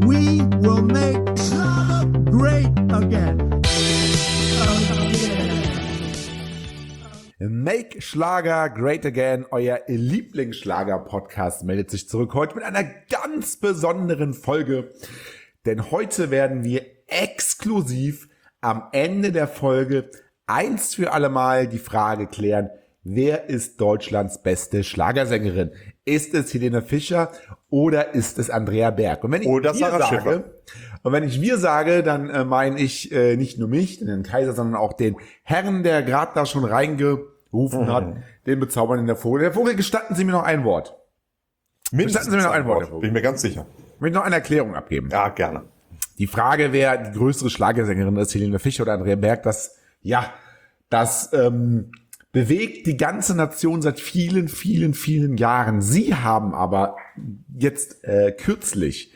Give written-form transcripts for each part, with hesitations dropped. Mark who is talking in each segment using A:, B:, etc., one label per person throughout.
A: We will make Schlager great again.
B: Make Schlager Great Again, euer Lieblingsschlager-Podcast, meldet sich zurück heute mit einer ganz besonderen Folge. Denn heute werden wir exklusiv am Ende der Folge eins für alle Mal die Frage klären: Wer ist Deutschlands beste Schlagersängerin? Ist es Helene Fischer oder ist es Andrea Berg? Und wenn ich
C: oder
B: wir
C: Sarah
B: sage,
C: Schiffer.
B: Und wenn ich wir sage, dann meine ich nicht nur mich, den Kaiser, sondern auch den Herrn, der gerade da schon reingerufen hat, den bezaubernden Vogel. Der Vogel, gestatten Sie mir noch ein Wort.
C: Mindestens
B: Gestatten Sie mir noch ein Wort, Herr
C: bin
B: Vogel.
C: ich mir ganz sicher.
B: Ich möchte noch eine Erklärung abgeben.
C: Ja, gerne.
B: Die Frage, wer die größere Schlagersängerin ist, Helene Fischer oder Andrea Berg, das bewegt die ganze Nation seit vielen, vielen, vielen Jahren. Sie haben aber jetzt kürzlich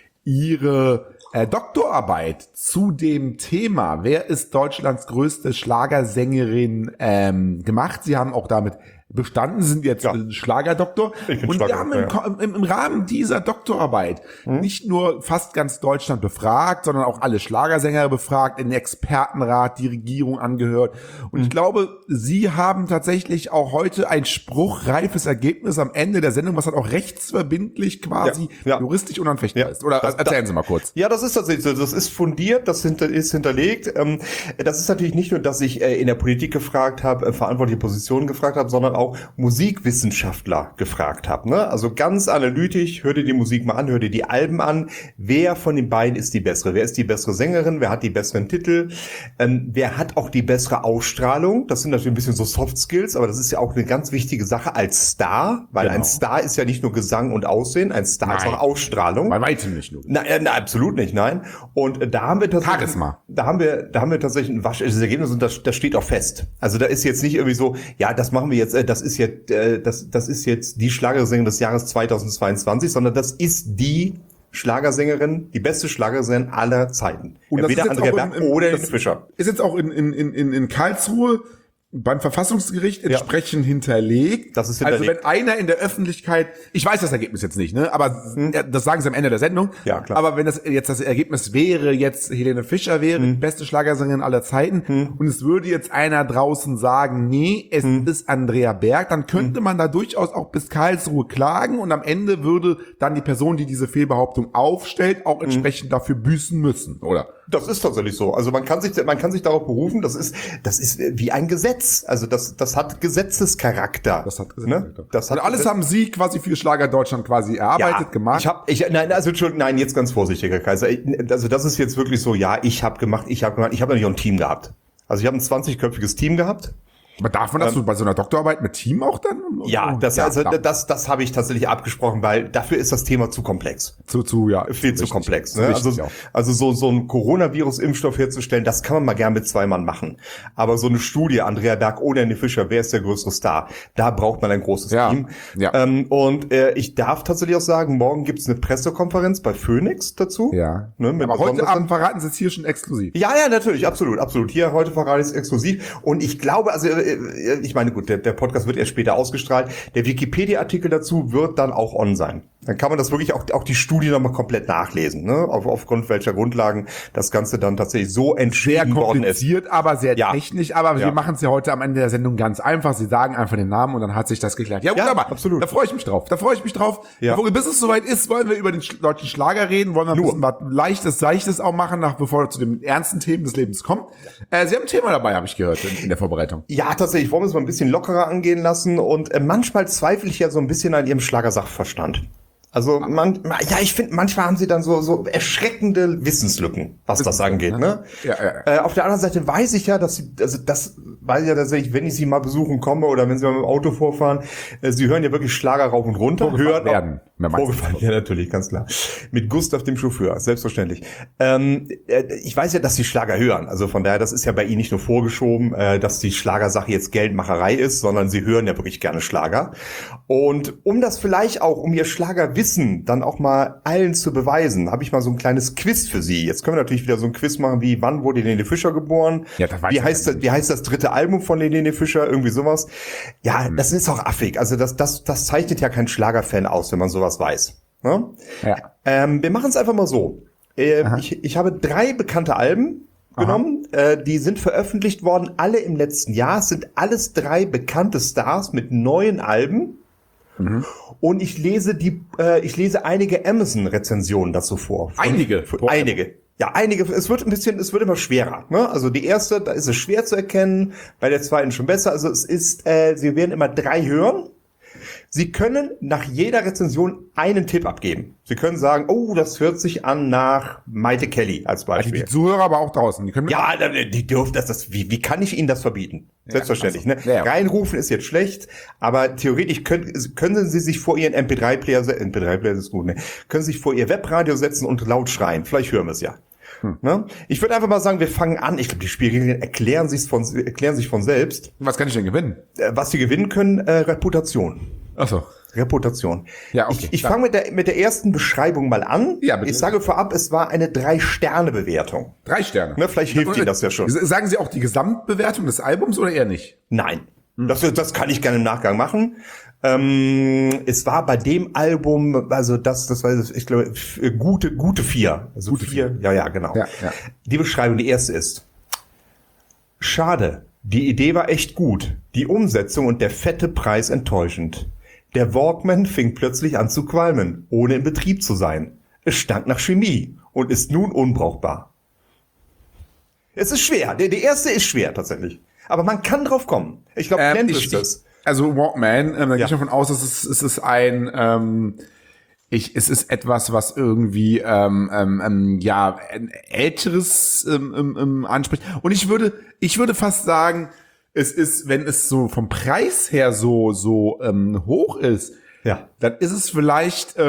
B: ihre Doktorarbeit zu dem Thema, wer ist Deutschlands größte Schlagersängerin, gemacht. Sie haben auch damit bestanden, sind jetzt Schlagerdoktor. Und wir haben im Rahmen dieser Doktorarbeit nicht nur fast ganz Deutschland befragt, sondern auch alle Schlagersänger befragt, in den Expertenrat, die Regierung angehört. Und ich glaube, Sie haben tatsächlich auch heute ein spruchreifes Ergebnis am Ende der Sendung, was halt auch rechtsverbindlich quasi juristisch unanfechtbar ist. Oder erzählen Sie mal kurz.
C: Ja, das ist tatsächlich so. Das ist fundiert, das ist hinterlegt. Das ist natürlich nicht nur, dass ich in der Politik gefragt habe, verantwortliche Positionen gefragt habe, sondern auch Musikwissenschaftler gefragt habe. Ne? Also ganz analytisch, hör dir die Musik mal an, hör dir die Alben an. Wer von den beiden ist die bessere? Wer ist die bessere Sängerin? Wer hat die besseren Titel? Wer hat auch die bessere Ausstrahlung? Das sind natürlich ein bisschen so Soft Skills, aber das ist ja auch eine ganz wichtige Sache als Star, weil ein Star ist ja nicht nur Gesang und Aussehen, ein Star ist auch Ausstrahlung.
B: Bei weitem nicht nur.
C: Nein, absolut nicht, nein. Und da haben wir tatsächlich
B: Charisma.
C: Da haben wir tatsächlich ein waschehrliches Ergebnis und das steht auch fest. Also da ist jetzt nicht irgendwie so, ja, das machen wir jetzt, das ist jetzt die Schlagersängerin des Jahres 2022, sondern das ist die Schlagersängerin, die beste Schlagersängerin aller Zeiten.
B: Und
C: entweder Andrea Berg oder Helene Fischer.
B: Ist jetzt auch in Karlsruhe beim Verfassungsgericht entsprechend hinterlegt.
C: Das ist hinterlegt.
B: Also wenn einer in der Öffentlichkeit, ich weiß das Ergebnis jetzt nicht, ne, aber das sagen sie am Ende der Sendung.
C: Ja, klar.
B: Aber wenn das jetzt das Ergebnis wäre, jetzt Helene Fischer wäre die beste Schlagersängerin aller Zeiten und es würde jetzt einer draußen sagen, nee, es ist Andrea Berg, dann könnte man da durchaus auch bis Karlsruhe klagen und am Ende würde dann die Person, die diese Fehlbehauptung aufstellt, auch entsprechend dafür büßen müssen, oder?
C: Das ist tatsächlich so. Also man kann sich darauf berufen, das ist wie ein Gesetz. Also das hat Gesetzescharakter.
B: Das hat Gesetzescharakter.
C: Ne? Das hat
B: und alles haben Sie quasi für Schlager Deutschland quasi erarbeitet, gemacht.
C: Nein, jetzt ganz vorsichtig, Herr Kaiser. Also das ist jetzt wirklich so, ja, ich habe natürlich auch ein Team gehabt. Also ich habe ein 20-köpfiges Team gehabt.
B: Aber darf man das bei so einer Doktorarbeit mit Team auch dann?
C: Ja, das habe ich tatsächlich abgesprochen, weil dafür ist das Thema zu komplex.
B: Viel
C: zu komplex. Ne? Also so ein Coronavirus-Impfstoff herzustellen, das kann man mal gern mit 2 Mann machen. Aber so eine Studie, Andrea Berg oder Helene Fischer, wer ist der größere Star? Da braucht man ein großes Team. Ja. Und ich darf tatsächlich auch sagen, morgen gibt's eine Pressekonferenz bei Phoenix dazu.
B: Ja.
C: Ne,
B: aber heute Abend verraten Sie es hier schon exklusiv.
C: Ja, natürlich, absolut. Hier heute verrate ich es exklusiv. Und ich glaube, also ich meine, gut, der Podcast wird erst später ausgestrahlt. Der Wikipedia-Artikel dazu wird dann auch on sein. Dann kann man das wirklich auch die Studie nochmal komplett nachlesen, ne? Aufgrund welcher Grundlagen das Ganze dann tatsächlich so entschieden worden ist.
B: Sehr kompliziert, aber sehr technisch. Aber wir machen es ja heute am Ende der Sendung ganz einfach. Sie sagen einfach den Namen und dann hat sich das geklärt. Ja, wunderbar.
C: Absolut.
B: Da freue ich mich drauf. Ja. Vogel, bis es soweit ist, wollen wir über den deutschen Schlager reden. Wollen wir ein bisschen was Leichtes, Seichtes auch machen, bevor wir zu den ernsten Themen des Lebens kommen. Sie haben ein Thema dabei, habe ich gehört, in der Vorbereitung.
C: Ja, tatsächlich. Wollen wir es mal ein bisschen lockerer angehen lassen. Und manchmal zweifle ich ja so ein bisschen an Ihrem Schlagersachverstand. Also ich finde, manchmal haben sie dann so erschreckende Wissenslücken, was das angeht, ne? Ja. Auf der anderen Seite weiß ich ja, dass sie, also das weiß ich ja tatsächlich, wenn ich sie mal besuchen komme oder wenn sie mal mit dem Auto vorfahren, sie hören ja wirklich Schlager rauf und runter.
B: Vorgefallen,
C: ja, natürlich, ganz klar. Mit Gustav, dem Chauffeur, selbstverständlich. Ich weiß ja, dass sie Schlager hören. Also von daher, das ist ja bei ihnen nicht nur vorgeschoben, dass die Schlagersache jetzt Geldmacherei ist, sondern sie hören ja wirklich gerne Schlager. Und um das vielleicht auch, um ihr Schlagerwissen dann auch mal allen zu beweisen, habe ich mal so ein kleines Quiz für Sie. Jetzt können wir natürlich wieder so ein Quiz machen wie, wann wurde Helene Fischer geboren? Ja, das wie heißt das dritte Album von Helene Fischer? Irgendwie sowas. Ja, das ist auch affig. Also das zeichnet ja kein Schlagerfan aus, wenn man sowas weiß. Ne?
B: Ja.
C: Wir machen es einfach mal so. Ich habe 3 bekannte Alben genommen. Die sind veröffentlicht worden, alle im letzten Jahr. Es sind alles 3 bekannte Stars mit neuen Alben. Und ich lese einige Amazon-Rezensionen dazu vor.
B: Einige?
C: Einige. Ja, einige. Es wird immer schwerer. Ne? Also die erste, da ist es schwer zu erkennen. Bei der zweiten schon besser. Also Sie werden immer 3 hören. Sie können nach jeder Rezension einen Tipp abgeben. Sie können sagen, oh, das hört sich an nach Maite Kelly als Beispiel.
B: Die Zuhörer aber auch draußen.
C: Die dürfen das. Wie kann ich Ihnen das verbieten? Selbstverständlich.
B: Also,
C: Ne? Reinrufen ist jetzt schlecht, aber theoretisch können Sie sich vor Ihren MP3-Player ist gut, ne? Können Sie sich vor Ihr Webradio setzen und laut schreien. Vielleicht hören wir es ja. Ne? Ich würde einfach mal sagen, wir fangen an. Ich glaube, die Spielregeln erklären sich von selbst.
B: Was kann ich denn gewinnen?
C: Was Sie gewinnen können, Reputation.
B: Ach so.
C: Reputation.
B: Ja, okay.
C: Ich fange mit der ersten Beschreibung mal an.
B: Ja, bitte.
C: Ich sage vorab, es war eine 3-Sterne-Bewertung.
B: 3 Sterne.
C: Ne, vielleicht hilft Ihnen das ja schon.
B: Sagen Sie auch die Gesamtbewertung des Albums oder eher nicht?
C: Nein. Das kann ich gerne im Nachgang machen. Es war bei dem Album, also das war, ich glaube, gute 4. Also
B: gute
C: 4. Ja, genau.
B: Ja.
C: Die Beschreibung, die erste ist: Schade, die Idee war echt gut. Die Umsetzung und der fette Preis enttäuschend. Der Walkman fing plötzlich an zu qualmen, ohne in Betrieb zu sein. Es stank nach Chemie und ist nun unbrauchbar. Es ist schwer. Die erste ist schwer tatsächlich. Aber man kann drauf kommen. Ich glaube, Glenn ist das.
B: Also Walkman, da gehe ich davon aus, es ist es ist etwas, was irgendwie ein älteres anspricht. Und ich würde fast sagen, es ist, wenn es so vom Preis her so hoch ist,
C: ja,
B: dann ist es vielleicht so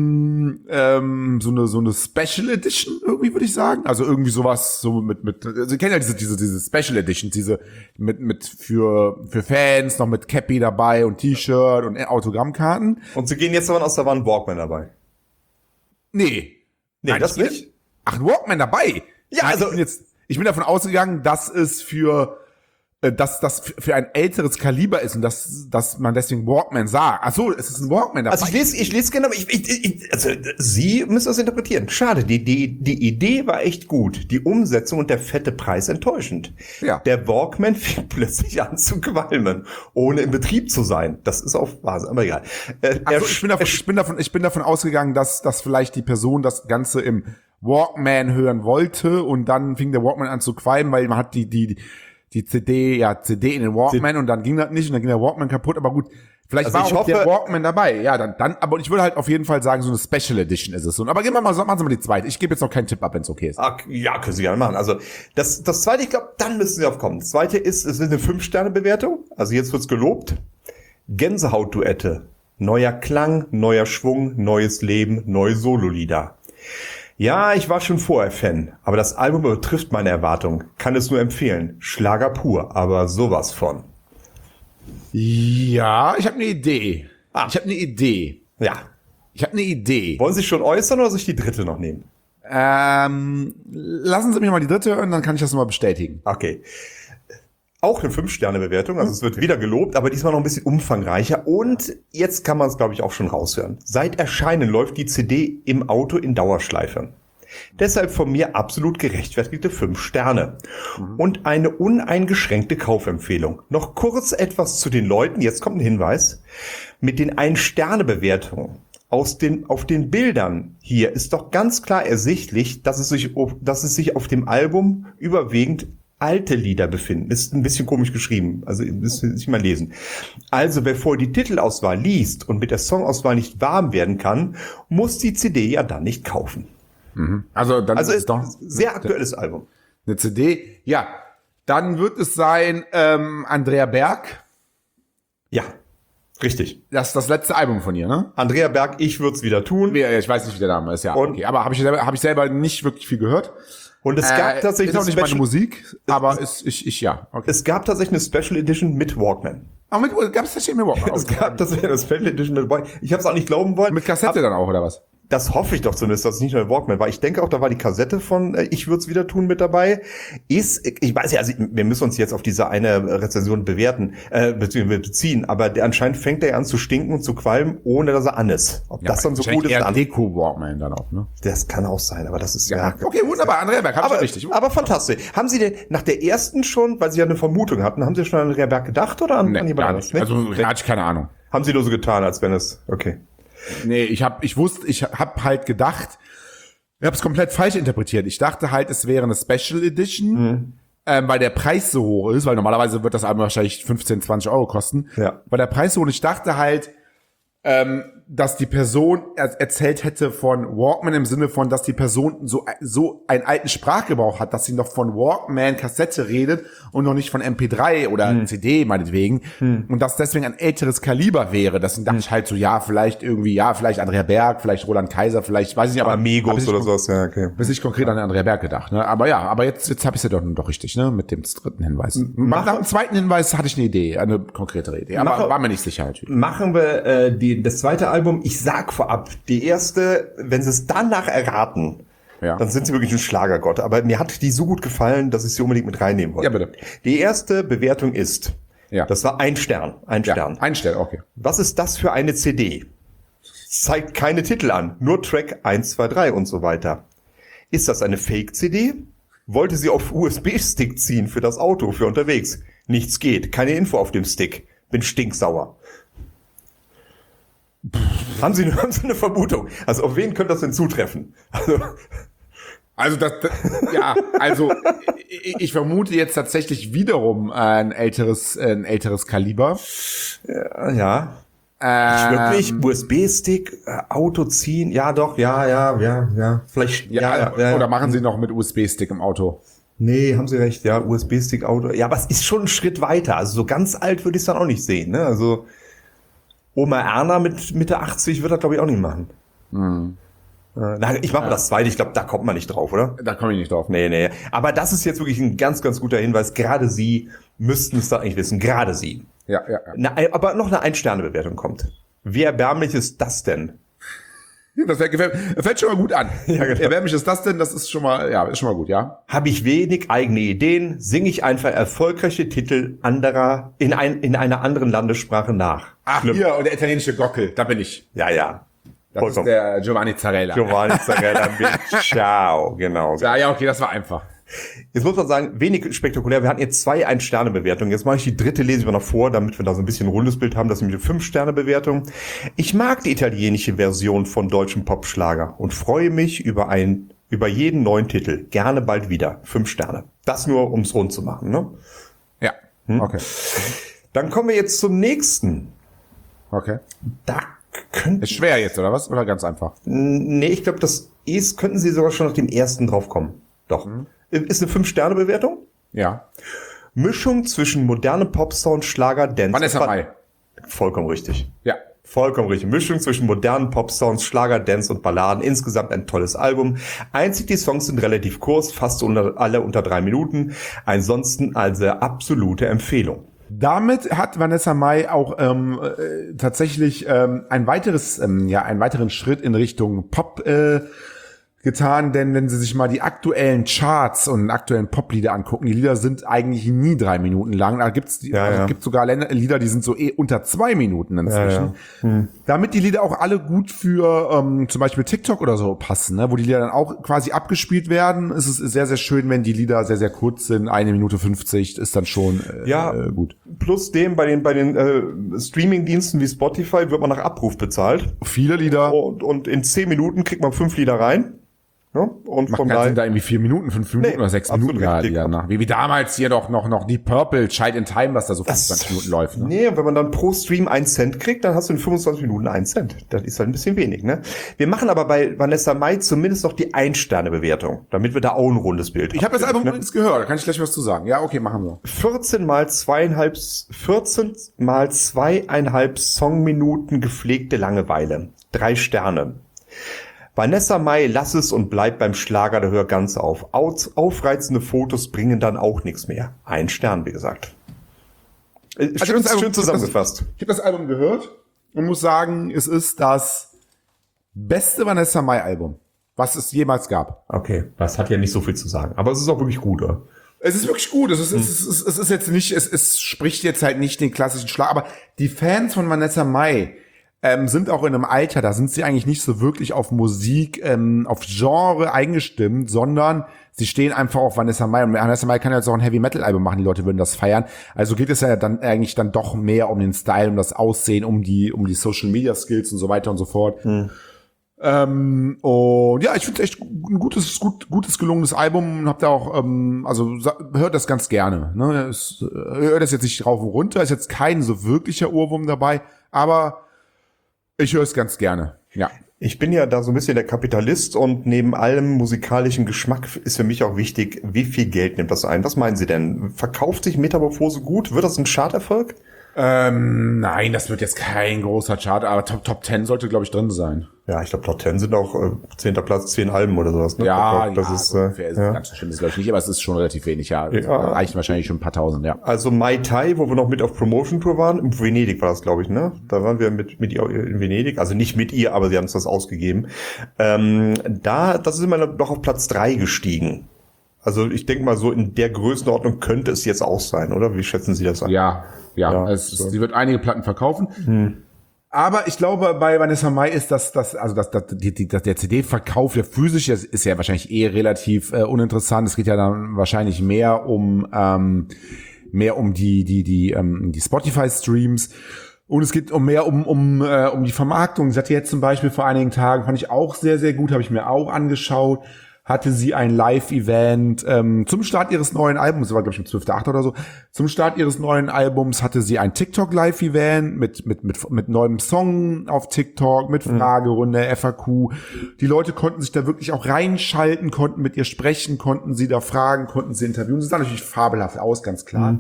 B: eine Special Edition irgendwie, würde ich sagen. Also irgendwie sowas so mit Sie kennen ja diese Special Edition, diese mit für Fans noch mit Cappy dabei und T-Shirt und Autogrammkarten.
C: Und Sie gehen jetzt davon aus, da war ein Walkman dabei.
B: Nee,
C: Nein, das nicht?
B: Ach, ein Walkman dabei?
C: Ja,
B: nein,
C: also
B: ich bin davon ausgegangen, dass es für das für ein älteres Kaliber ist und dass man deswegen Walkman sagt. Ach so, es ist ein Walkman dabei.
C: Also ich lese genau, also Sie müssen das interpretieren. Schade, die Idee war echt gut. Die Umsetzung und der fette Preis enttäuschend.
B: Ja.
C: Der Walkman fing plötzlich an zu qualmen, ohne in Betrieb zu sein. Das ist auf Basis, aber egal.
B: Ich bin davon ausgegangen, dass vielleicht die Person das Ganze im Walkman hören wollte und dann fing der Walkman an zu qualmen, weil man hat die CD in den Walkman und dann ging das nicht und dann ging der Walkman kaputt, aber gut, vielleicht war auch der Walkman dabei. Ja, dann, aber ich würde halt auf jeden Fall sagen, so eine Special Edition ist es so. Aber machen Sie mal die zweite. Ich gebe jetzt noch keinen Tipp ab, wenn es okay ist.
C: Ja, können Sie gerne machen. Also, das zweite, ich glaube, dann müssen Sie aufkommen. Das zweite ist, es ist eine 5-Sterne-Bewertung. Also jetzt wird's gelobt. Gänsehaut-Duette. Neuer Klang, neuer Schwung, neues Leben, neue Sololieder. Ja, ich war schon vorher Fan, aber das Album übertrifft meine Erwartungen. Kann es nur empfehlen. Schlager pur, aber sowas von.
B: Ja, ich habe eine Idee.
C: Ja.
B: Ich habe eine Idee.
C: Wollen Sie schon äußern oder soll ich die dritte noch nehmen?
B: Lassen Sie mich mal die dritte hören, dann kann ich das nochmal bestätigen.
C: Okay. Auch eine 5-Sterne-Bewertung, also es wird wieder gelobt, aber diesmal noch ein bisschen umfangreicher. Und jetzt kann man es, glaube ich, auch schon raushören. Seit Erscheinen läuft die CD im Auto in Dauerschleife. Deshalb von mir absolut gerechtfertigte 5 Sterne. Und eine uneingeschränkte Kaufempfehlung. Noch kurz etwas zu den Leuten, jetzt kommt ein Hinweis. Mit den 1-Sterne-Bewertungen auf den Bildern hier ist doch ganz klar ersichtlich, dass es sich auf dem Album überwiegend alte Lieder befinden. Ist ein bisschen komisch geschrieben, also müssen Sie mal lesen. Also wer vorher die Titelauswahl liest und mit der Songauswahl nicht warm werden kann, muss die CD ja dann nicht kaufen.
B: Also ist es doch
C: sehr aktuelles Album.
B: Eine CD. Ja, dann wird es sein Andrea Berg.
C: Ja, richtig.
B: Das ist das letzte Album von ihr, ne?
C: Andrea Berg, ich würd's wieder tun.
B: Ich weiß nicht, wie der Name ist, ja. Okay. Aber habe ich selber nicht wirklich viel gehört.
C: Und es gab tatsächlich
B: ist auch nicht meine Musik, aber ja. Okay.
C: Es gab tatsächlich eine Special Edition mit Walkman.
B: Gab es tatsächlich mit Walkman?
C: Es gab tatsächlich eine Special Edition mit Walkman. Ich habe es auch nicht glauben wollen.
B: Mit Kassette dann auch, oder was?
C: Das hoffe ich doch zumindest, dass es nicht nur der Walkman war. Ich denke auch, da war die Kassette von Ich würd's wieder tun mit dabei. Ich weiß ja, also wir müssen uns jetzt auf diese eine Rezension beziehen, aber anscheinend fängt er an zu stinken und zu qualmen, ohne dass er an ist. Ob das dann so gut ist,
B: eher Deko-Walkman dann auch, ne?
C: Das kann auch sein, aber das ist
B: Okay, wunderbar, Andrea Berg, hab ich richtig.
C: Aber fantastisch. Haben Sie denn nach der ersten schon, weil Sie ja eine Vermutung hatten, haben Sie schon an Andrea Berg gedacht oder an jemand anderes?
B: Nee? Also, hatte ich keine Ahnung.
C: Haben Sie nur so getan, als wenn es, okay.
B: Nee, ich hab halt gedacht, ich habe es komplett falsch interpretiert. Ich dachte halt, es wäre eine Special Edition, weil der Preis so hoch ist, weil normalerweise wird das Album wahrscheinlich 15, 20 Euro kosten. Ja. Weil der Preis so hoch ist. Ich dachte halt, dass die Person erzählt hätte von Walkman im Sinne von, dass die Person so einen alten Sprachgebrauch hat, dass sie noch von Walkman Kassette redet und noch nicht von MP3 oder CD meinetwegen und dass deswegen ein älteres Kaliber wäre. Das dachte ich halt so, vielleicht Andrea Berg, vielleicht Roland Kaiser, vielleicht, weiß ich nicht, aber
C: Amigos oder sowas, ja, okay.
B: Bis ich konkret an Andrea Berg gedacht, ne? Aber jetzt habe ich es ja doch richtig, ne? Mit dem dritten Hinweis. Nach dem zweiten Hinweis hatte ich eine Idee, eine konkretere Idee, aber war mir nicht sicher natürlich.
C: Machen wir das zweite Album. Ich sag vorab, die erste, wenn Sie es danach erraten, dann sind Sie wirklich ein Schlagergott. Aber mir hat die so gut gefallen, dass ich sie unbedingt mit reinnehmen wollte.
B: Ja, bitte.
C: Die erste Bewertung ist, das war 1 Stern. 1 Stern.
B: 1 Stern, okay.
C: Was ist das für eine CD? Zeigt keine Titel an, nur Track 1, 2, 3 und so weiter. Ist das eine Fake-CD? Wollte sie auf USB-Stick ziehen für das Auto, für unterwegs? Nichts geht, keine Info auf dem Stick. Bin stinksauer. Haben Sie eine Vermutung? Also auf wen könnte das denn zutreffen?
B: Ich vermute jetzt tatsächlich wiederum ein älteres Kaliber.
C: Ja. Wirklich USB-Stick, Auto ziehen? Ja, doch, ja. Vielleicht,
B: Oder machen Sie noch mit USB-Stick im Auto?
C: Nee, haben Sie recht, ja, USB-Stick, Auto. Ja, aber es ist schon ein Schritt weiter. Also so ganz alt würde ich es dann auch nicht sehen, ne? Also Oma Erna mit Mitte 80 wird das, glaube ich, auch nicht machen. Ich mache mal das zweite. Ich glaube, da kommt man nicht drauf, oder?
B: Da komme ich nicht drauf.
C: Nee. Aber das ist jetzt wirklich ein ganz, ganz guter Hinweis. Gerade Sie müssten es da eigentlich wissen. Gerade Sie.
B: Ja.
C: Aber noch eine 1-Sterne-Bewertung kommt. Wie erbärmlich ist das denn?
B: Das fällt schon mal gut an. Ja, genau. Erbärmlich ist das denn? Das ist schon mal gut, ja.
C: Habe ich wenig eigene Ideen, singe ich einfach erfolgreiche Titel anderer in einer anderen Landessprache nach.
B: Ach, hier, und der italienische Gockel, da bin ich.
C: Ja.
B: Das ist der Giovanni Zarella.
C: Ciao, genau.
B: Ja, okay, das war einfach.
C: Jetzt muss man sagen, wenig spektakulär. Wir hatten jetzt 2 1-Sterne-Bewertungen. Jetzt mache ich die dritte, lese ich mal noch vor, damit wir da so ein bisschen ein rundes Bild haben. Das ist nämlich eine 5-Sterne-Bewertung. Ich mag die italienische Version von deutschem Popschlager und freue mich über jeden neuen Titel. Gerne bald wieder. 5 Sterne. Das nur, um es rund zu machen, ne?
B: Ja, okay.
C: Dann kommen wir jetzt zum nächsten.
B: Okay.
C: Ist
B: schwer jetzt, oder was? Oder ganz einfach?
C: Nee, ich glaube, könnten Sie sogar schon nach dem ersten draufkommen. Doch. Ist eine 5-Sterne-Bewertung?
B: Ja.
C: Mischung zwischen modernem Popsound, Schlager, Dance.
B: Vanessa Mai.
C: Vollkommen richtig.
B: Ja.
C: Vollkommen richtig. Mischung zwischen modernen Popsounds, Schlager, Dance und Balladen. Insgesamt ein tolles Album. Einzig die Songs sind relativ kurz, fast alle unter 3 Minuten. Ansonsten also absolute Empfehlung.
B: Damit hat Vanessa Mai auch tatsächlich einen weiteren Schritt in Richtung Pop getan, denn wenn Sie sich mal die aktuellen Charts und aktuellen Poplieder angucken, die Lieder sind eigentlich nie 3 Minuten lang. Da gibt's gibt sogar Lieder, die sind so unter 2 Minuten inzwischen. Damit die Lieder auch alle gut für zum Beispiel TikTok oder so passen, ne, wo die Lieder dann auch quasi abgespielt werden, ist es sehr, sehr schön, wenn die Lieder sehr, sehr kurz sind. 1 Minute 50 ist dann schon gut.
C: Plus dem bei den Streaming-Diensten wie Spotify wird man nach Abruf bezahlt.
B: Viele Lieder.
C: Und in 10 Minuten kriegt man 5 Lieder rein. Ja, und
B: von daher sind da irgendwie 4 Minuten, 5 Minuten oder 6 Minuten gerade nach. Wie damals hier doch noch die Purple Child in Time, was da so 25 Minuten läuft. Ne?
C: Nee, und wenn man dann pro Stream 1 Cent kriegt, dann hast du in 25 Minuten 1 Cent. Das ist halt ein bisschen wenig, ne? Wir machen aber bei Vanessa Mai zumindest noch die 1-Sterne-Bewertung, damit wir da auch ein rundes Bild haben.
B: Ich habe das Album übrigens gehört, da kann ich gleich was zu sagen. Ja, okay, machen wir.
C: 14 mal 2,5 Songminuten gepflegte Langeweile. 3 Sterne. Vanessa Mai, lass es und bleib beim Schlager, da hör ganz auf. Aufreizende Fotos bringen dann auch nichts mehr. 1 Stern, wie gesagt. Schön zusammengefasst.
B: Ich habe das Album gehört und muss sagen, es ist das beste Vanessa Mai Album, was es jemals gab.
C: Okay, das hat ja nicht so viel zu sagen. Aber es ist auch wirklich gut, oder?
B: Es ist wirklich gut. Es ist jetzt nicht, es spricht jetzt halt nicht den klassischen Schlag, aber die Fans von Vanessa Mai sind auch in einem Alter, da sind sie eigentlich nicht so wirklich auf Musik, auf Genre eingestimmt, sondern sie stehen einfach auf Vanessa Mai. Und Vanessa Mai kann jetzt auch ein Heavy-Metal-Album machen, die Leute würden das feiern. Also geht es ja dann eigentlich dann doch mehr um den Style, um das Aussehen, um die Social-Media-Skills und so weiter und so fort. Und ja, ich finde echt ein gutes gelungenes Album und hab da auch, hört das ganz gerne. Ne? Hört das jetzt nicht rauf und runter, ist jetzt kein so wirklicher Ohrwurm dabei, aber ich höre es ganz gerne, ja.
C: Ich bin ja da so ein bisschen der Kapitalist und neben allem musikalischen Geschmack ist für mich auch wichtig, wie viel Geld nimmt das ein? Was meinen Sie denn? Verkauft sich Metamorphose gut? Wird das ein Charterfolg?
B: Nein, das wird jetzt kein großer Chart, aber Top 10 sollte, glaube ich, drin sein.
C: Ja, ich glaube, Top 10 sind auch 10. Platz, 10 Alben oder sowas. Ne?
B: Ja,
C: das ist
B: ganz so schlimm ist, glaube ich, nicht, aber es ist schon relativ wenig, ja. Reichen wahrscheinlich schon ein paar tausend, ja.
C: Also Mai Tai, wo wir noch mit auf Promotion-Tour waren, in Venedig war das, glaube ich, ne? Da waren wir mit ihr in Venedig, also nicht mit ihr, aber sie haben uns das ausgegeben. Das ist immer noch auf Platz 3 gestiegen. Also ich denke mal, so in der Größenordnung könnte es jetzt auch sein, oder? Wie schätzen Sie das an?
B: Ja, sie wird einige Platten verkaufen. Aber ich glaube, bei Vanessa Mai ist der CD-Verkauf, der physische, ist ja wahrscheinlich relativ uninteressant. Es geht ja dann wahrscheinlich mehr um die Spotify-Streams. Und es geht mehr um die Vermarktung. Sie hatte jetzt zum Beispiel vor einigen Tagen, fand ich auch sehr, sehr gut, habe ich mir auch angeschaut, hatte sie ein Live-Event zum Start ihres neuen Albums, das war glaube ich am 12.8. oder so, zum Start ihres neuen Albums hatte sie ein TikTok-Live-Event mit neuem Song auf TikTok, mit Fragerunde, FAQ. Die Leute konnten sich da wirklich auch reinschalten, konnten mit ihr sprechen, konnten sie da fragen, konnten sie interviewen. Sie sah natürlich fabelhaft aus, ganz klar.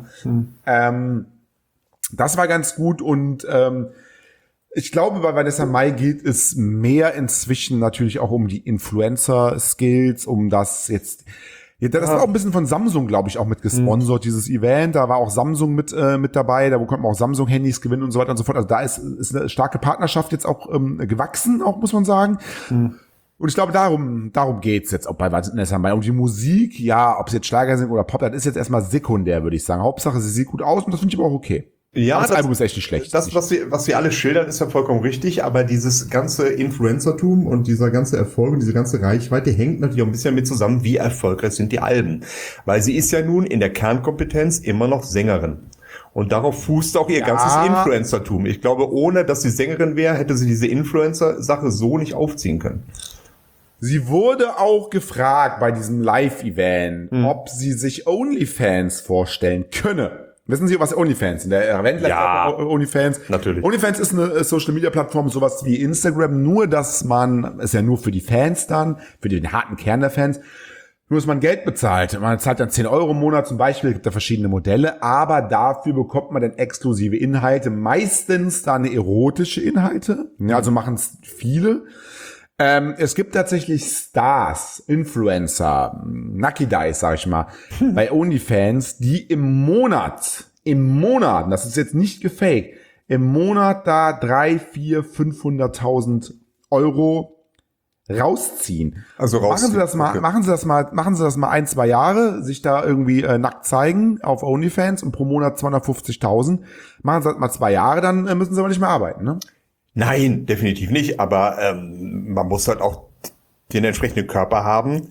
B: Das war ganz gut und ich glaube, bei Vanessa Mai geht es mehr inzwischen natürlich auch um die Influencer-Skills, um das jetzt. Das war auch ein bisschen von Samsung, glaube ich, auch mit gesponsert, dieses Event. Da war auch Samsung mit dabei, da konnte man auch Samsung-Handys gewinnen und so weiter und so fort. Also da ist eine starke Partnerschaft jetzt auch gewachsen, auch muss man sagen. Und ich glaube, darum geht's jetzt auch bei Vanessa Mai. Um die Musik, ja, ob es jetzt Schlager sind oder Pop, das ist jetzt erstmal sekundär, würde ich sagen. Hauptsache, sie sieht gut aus und das finde ich aber auch okay.
C: Ja,
B: das Album ist echt nicht schlecht.
C: Das, was wir alle schildern, ist ja vollkommen richtig, aber dieses ganze Influencertum und dieser ganze Erfolg und diese ganze Reichweite hängt natürlich auch ein bisschen mit zusammen, wie erfolgreich sind die Alben. Weil sie ist ja nun in der Kernkompetenz immer noch Sängerin. Und darauf fußt auch ihr ganzes Influencertum. Ich glaube, ohne dass sie Sängerin wäre, hätte sie diese Influencer-Sache so nicht aufziehen können.
B: Sie wurde auch gefragt bei diesem Live-Event, ob sie sich OnlyFans vorstellen könne. Wissen Sie, was OnlyFans sind? Der erwähnt OnlyFans.
C: Natürlich.
B: OnlyFans ist eine Social-Media-Plattform, sowas wie Instagram, nur dass man, ist ja nur für die Fans dann, für den harten Kern der Fans, nur dass man Geld bezahlt. Man zahlt dann 10 € im Monat zum Beispiel, gibt da verschiedene Modelle, aber dafür bekommt man dann exklusive Inhalte, meistens dann erotische Inhalte, ja, also machen es viele. Es gibt tatsächlich Stars, Influencer, Nucky Dice, sag ich mal, bei OnlyFans, die im Monat, das ist jetzt nicht gefaked, im Monat da 300.000, 400.000, 500.000 € rausziehen.
C: Also rausziehen.
B: Machen Sie das mal 1-2 Jahre, sich da irgendwie nackt zeigen auf OnlyFans und pro Monat 250.000. Machen Sie das mal 2 Jahre, dann müssen Sie aber nicht mehr arbeiten, ne?
C: Nein, definitiv nicht, aber man muss halt auch den entsprechenden Körper haben,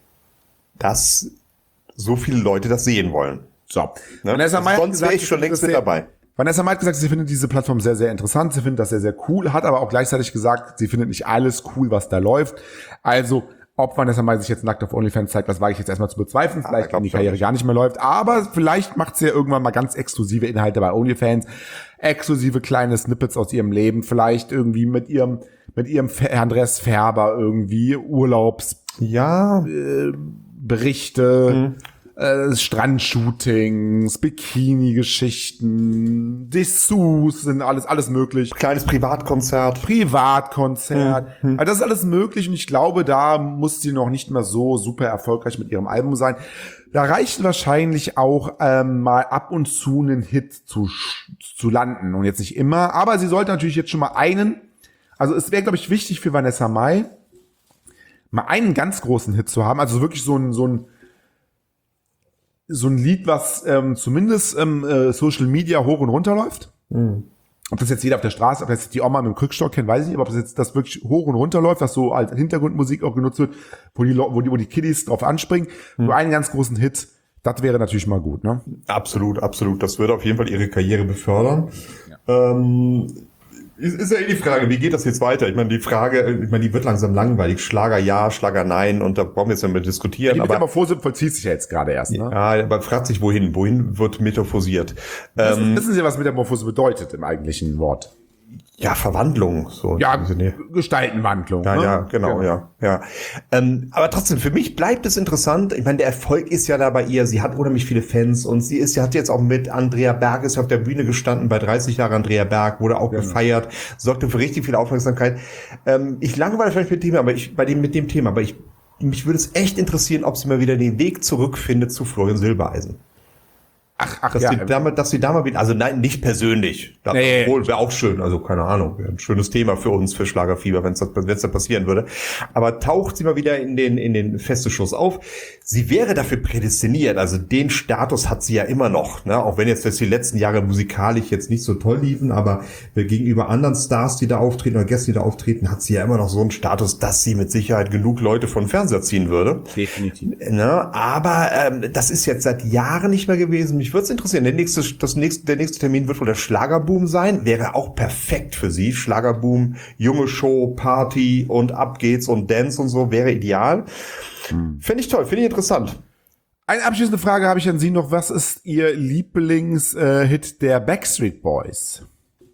C: dass so viele Leute das sehen wollen.
B: So.
C: Ne? Vanessa Mai sonst wäre ich schon längst mit dabei.
B: Vanessa Mai hat gesagt, sie findet diese Plattform sehr, sehr interessant, sie findet das sehr, sehr cool, hat aber auch gleichzeitig gesagt, sie findet nicht alles cool, was da läuft. Also, ob Vanessa Mai sich jetzt nackt auf OnlyFans zeigt, das wage ich jetzt erstmal zu bezweifeln. Vielleicht, wenn die Karriere gar nicht mehr läuft. Aber vielleicht macht sie ja irgendwann mal ganz exklusive Inhalte bei OnlyFans. Exklusive kleine Snippets aus ihrem Leben. Vielleicht irgendwie mit ihrem Andreas Färber irgendwie Berichte. Strandshootings, Bikini-Geschichten, Dessous, sind alles möglich.
C: Kleines Privatkonzert.
B: Also das ist alles möglich und ich glaube, da muss sie noch nicht mehr so super erfolgreich mit ihrem Album sein. Da reicht wahrscheinlich auch mal ab und zu einen Hit zu landen und jetzt nicht immer, aber sie sollte natürlich jetzt schon mal einen Also es wäre, glaube ich, wichtig für Vanessa Mai, mal einen ganz großen Hit zu haben. Also wirklich so ein Lied, was zumindest Social Media hoch und runter läuft. Mhm. Ob das jetzt jeder auf der Straße, ob das jetzt die Oma mit dem Krückstock kennt, weiß ich nicht, aber ob das jetzt das wirklich hoch und runter läuft, was so als Hintergrundmusik auch genutzt wird, wo die Kiddies drauf anspringen. Nur einen ganz großen Hit, das wäre natürlich mal gut, ne?
C: Absolut, absolut. Das würde auf jeden Fall ihre Karriere befördern. Ja. Ist ja die Frage, wie geht das jetzt weiter? Ich meine, die wird langsam langweilig. Schlager ja, Schlager nein, und da brauchen wir jetzt ja mit diskutieren.
B: Die Metamorphose vollzieht sich ja jetzt gerade erst, ne?
C: Ja, aber fragt sich wohin? Wohin wird metaphorisiert?
B: Wissen Sie, was Metamorphose bedeutet im eigentlichen Wort?
C: Ja, Verwandlung, so.
B: Ja, Gestaltenwandlung.
C: Ja,
B: ne?
C: ja, genau, ja. Aber trotzdem, für mich bleibt es interessant. Ich meine, der Erfolg ist ja da bei ihr. Sie hat unheimlich viele Fans und sie hat jetzt auch mit Andrea Berg, ist auf der Bühne gestanden bei 30 Jahre Andrea Berg, wurde auch gefeiert, sorgte für richtig viel Aufmerksamkeit. Ich langweile vielleicht mit dem Thema, aber mich würde es echt interessieren, ob sie mal wieder den Weg zurückfindet zu Florian Silbereisen. Dass sie da mal wieder, also nein, nicht persönlich. Obwohl, wäre auch schön, also keine Ahnung, wäre ein schönes Thema für uns, für Schlagerfieber, wenn es da passieren würde. Aber taucht sie mal wieder in den Festeschuss auf. Sie wäre dafür prädestiniert, also den Status hat sie ja immer noch, ne? Auch wenn jetzt die letzten Jahre musikalisch jetzt nicht so toll liefen, aber gegenüber anderen Stars, die da auftreten oder Gäste, die da auftreten, hat sie ja immer noch so einen Status, dass sie mit Sicherheit genug Leute von Fernseher ziehen würde.
B: Definitiv.
C: Ne? Aber das ist jetzt seit Jahren nicht mehr gewesen. Mich würde es interessieren. Der nächste Termin wird wohl der Schlagerboom sein. Wäre auch perfekt für sie. Schlagerboom, junge Show, Party und ab geht's und Dance und so. Wäre ideal. Finde ich toll. Finde ich interessant.
B: Eine abschließende Frage habe ich an Sie noch. Was ist Ihr Lieblingshit der Backstreet Boys?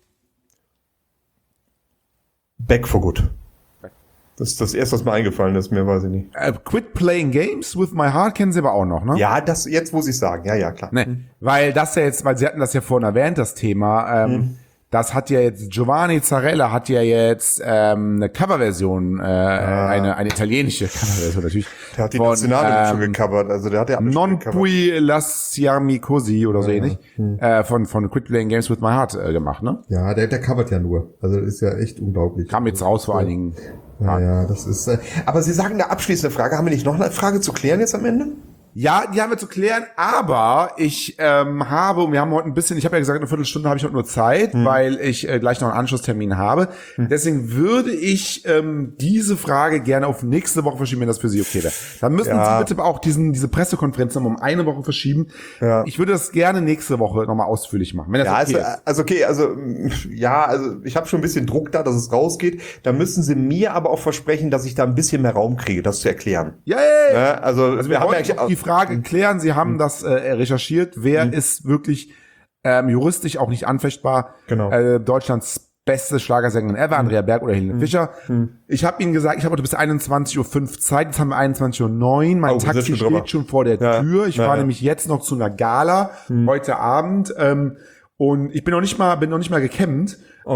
C: Back for Good. Das ist das erste, was mir eingefallen ist. Mehr weiß ich nicht.
B: Quit Playing Games with My Heart kennen Sie aber auch noch, ne?
C: Ja, das jetzt muss ich sagen. Ja, klar.
B: Ne, weil Sie hatten das ja vorhin erwähnt, das Thema. Das hat ja jetzt, Giovanni Zarella hat ja jetzt eine Coverversion, eine italienische Coverversion natürlich.
C: Der hat die Nationale schon gecovert, also der hat ja
B: Non Pui Lasciarmi Così oder so ähnlich, von Quit Playing Games with My Heart gemacht, ne?
C: Ja, der covert ja nur. Also das ist ja echt unglaublich.
B: Kam jetzt raus vor einigen Tagen.
C: Ja, das ist, aber Sie sagen eine abschließende Frage. Haben wir nicht noch eine Frage zu klären jetzt am Ende?
B: Ja, die haben wir zu klären, aber ich wir haben heute ein bisschen, ich habe ja gesagt, eine Viertelstunde habe ich heute nur Zeit, weil ich gleich noch einen Anschlusstermin habe. Deswegen würde ich diese Frage gerne auf nächste Woche verschieben, wenn das für Sie okay wäre. Dann müssen Sie bitte auch diese Pressekonferenz noch um eine Woche verschieben. Ja. Ich würde das gerne nächste Woche nochmal ausführlich machen, wenn das okay ist. Also ich habe schon ein bisschen Druck da, dass es rausgeht. Da müssen Sie mir aber auch versprechen, dass ich da ein bisschen mehr Raum kriege, das zu erklären. Ja. Also wir haben ja die Frage klären, Sie haben das recherchiert, wer ist wirklich juristisch auch nicht anfechtbar, Deutschlands beste Schlagersängerin ever, Andrea Berg oder Helene Fischer. Ich habe Ihnen gesagt, ich habe heute bis 21:05 Uhr Zeit, jetzt haben wir 21:09 Uhr, mein Taxi steht schon vor der Tür, ich fahre nämlich jetzt noch zu einer Gala, heute Abend, und ich bin noch nicht mal gekämmt.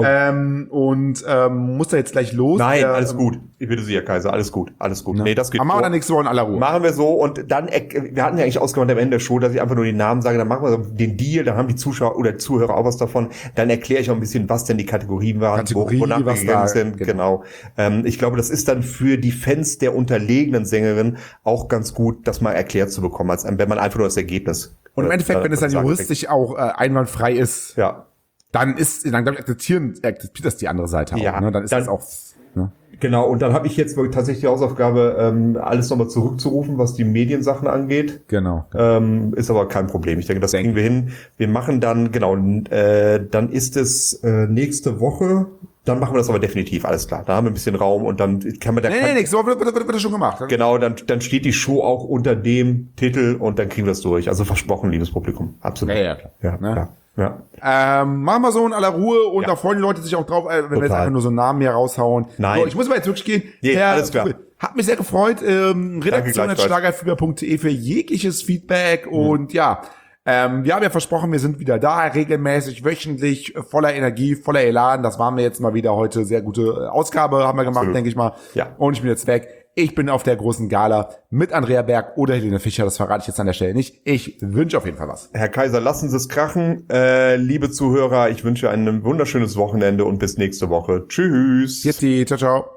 B: Muss da jetzt gleich los.
C: Nein, alles gut. Ich bitte Sie, Herr Kaiser, alles gut.
B: Ne? Nee, das geht. Aber machen wir dann nächste Woche in aller Ruhe.
C: Machen wir so, und dann, wir hatten ja eigentlich ausgemacht am Ende der Show, dass ich einfach nur die Namen sage, dann machen wir den Deal, dann haben die Zuschauer oder Zuhörer auch was davon. Dann erkläre ich auch ein bisschen, was denn die Kategorien waren, wonach wir gegangen sind. Genau. Ich glaube, das ist dann für die Fans der unterlegenen Sängerin auch ganz gut, das mal erklärt zu bekommen, als wenn man einfach nur das Ergebnis.
B: Und im Endeffekt, wenn es dann juristisch auch einwandfrei ist, dann glaube ich, akzeptiert das die andere Seite auch. Ne? Dann ist das auch. Ne?
C: Genau, und dann habe ich jetzt tatsächlich die Hausaufgabe, alles nochmal zurückzurufen, was die Mediensachen angeht.
B: Genau.
C: Ist aber kein Problem. Ich denke, das kriegen wir hin. Wir machen dann, dann ist es nächste Woche. Dann machen wir das aber definitiv, alles klar. Da haben wir ein bisschen Raum und dann kann man
B: nächste Woche wird das schon gemacht.
C: Genau, dann steht die Show auch unter dem Titel und dann kriegen wir es durch. Also versprochen, liebes Publikum. Absolut.
B: Ja, klar.
C: Ja,
B: ne?
C: Klar. Ja.
B: Machen wir so in aller Ruhe und da freuen die Leute sich auch drauf, wenn wir jetzt einfach nur so einen Namen hier raushauen.
C: Nein.
B: So, ich muss aber jetzt wirklich gehen.
C: Nee, alles klar.
B: Hat mich sehr gefreut. Redaktion@schlagerfieber.de für jegliches Feedback und wir haben ja versprochen, wir sind wieder da, regelmäßig, wöchentlich, voller Energie, voller Elan. Das waren wir jetzt mal wieder heute. Sehr gute Ausgabe haben wir gemacht, denke ich mal.
C: Ja.
B: Und ich bin jetzt weg. Ich bin auf der großen Gala mit Andrea Berg oder Helene Fischer, das verrate ich jetzt an der Stelle nicht. Ich wünsche auf jeden Fall was.
C: Herr Kaiser, lassen Sie es krachen. Liebe Zuhörer, ich wünsche ein wunderschönes Wochenende und bis nächste Woche. Tschüss.
B: Ciao, ciao.